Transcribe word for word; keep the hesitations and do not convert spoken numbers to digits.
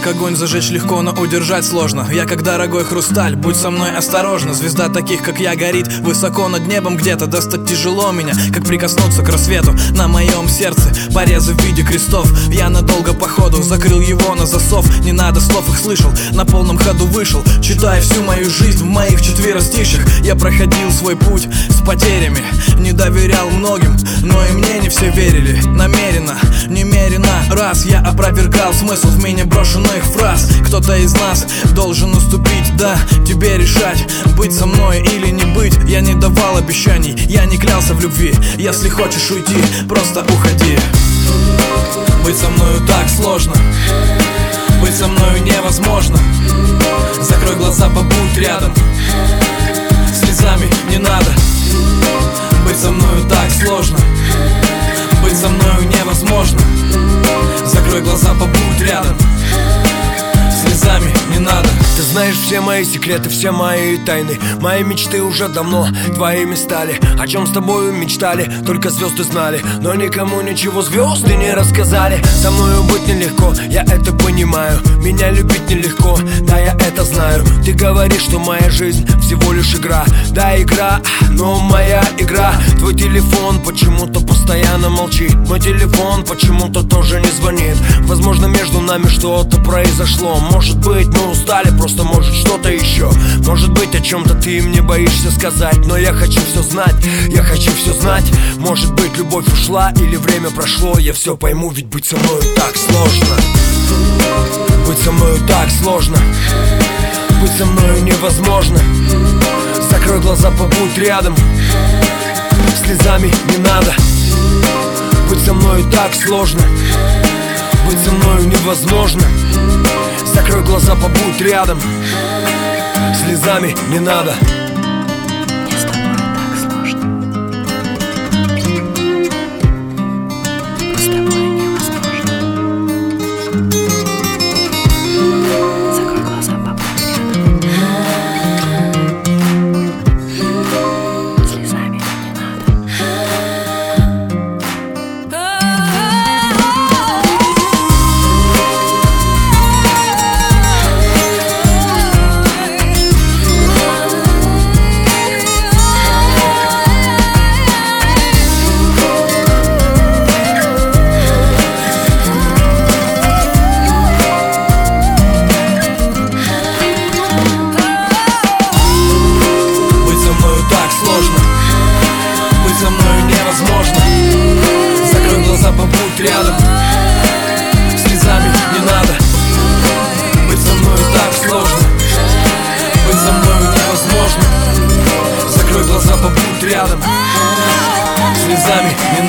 огонь зажечь легко, но удержать сложно. Я как дорогой хрусталь, будь со мной осторожна. Звезда таких, как я, горит высоко над небом где-то. Достать тяжело меня, как прикоснуться к рассвету. На моем сердце порезы в виде крестов. Я надолго походу закрыл его на засов. Не надо слов, их слышал, на полном ходу вышел. Читая всю мою жизнь в моих четверостишьях. Я проходил свой путь с потерями, не доверял многим, но и мне не все верили. Намеренно, немерено раз я опровергал смысл в меня брошенных фраз. Кто-то из нас должен уступить, да, тебе решать, быть со мной или не быть. Я не давал обещаний, я не клялся в любви. Если хочешь уйти, просто уходи. Быть со мною так сложно, быть со мною невозможно. Закрой глаза, побудь рядом, слезами не надо. Быть со мною так сложно, быть со мною невозможно. Закрой глаза, побудь рядом, слезами не надо. Ты знаешь все мои секреты, все мои тайны. Мои мечты уже давно твоими стали. О чем с тобою мечтали, только звезды знали. Но никому ничего звезды не рассказали. Со мною быть нелегко, я это понимаю. Меня любить нелегко, да, я это знаю. Ты говоришь, что моя жизнь всего лишь игра. Да, игра, но моя игра. Твой телефон почему-то постоянно молчит. Мой телефон почему-то тоже не звонит. Возможно, между нами что-то произошло. Может быть, мы устали, просто может что-то еще. Может быть, о чем-то ты мне боишься сказать. Но я хочу все знать, я хочу все знать. Может быть, любовь ушла или время прошло. Я все пойму, ведь быть со мною так сложно. Быть со мною так сложно, быть со мною невозможно. Закрой глаза, побудь рядом, слезами не надо. Быть со мною так сложно, быть со мною невозможно. Закрой глаза, побудь рядом, слезами не надо. Рядом, слезами не надо. Быть со мною так сложно, быть со мною невозможно. Закрой глаза, побудь рядом, слезами не надо.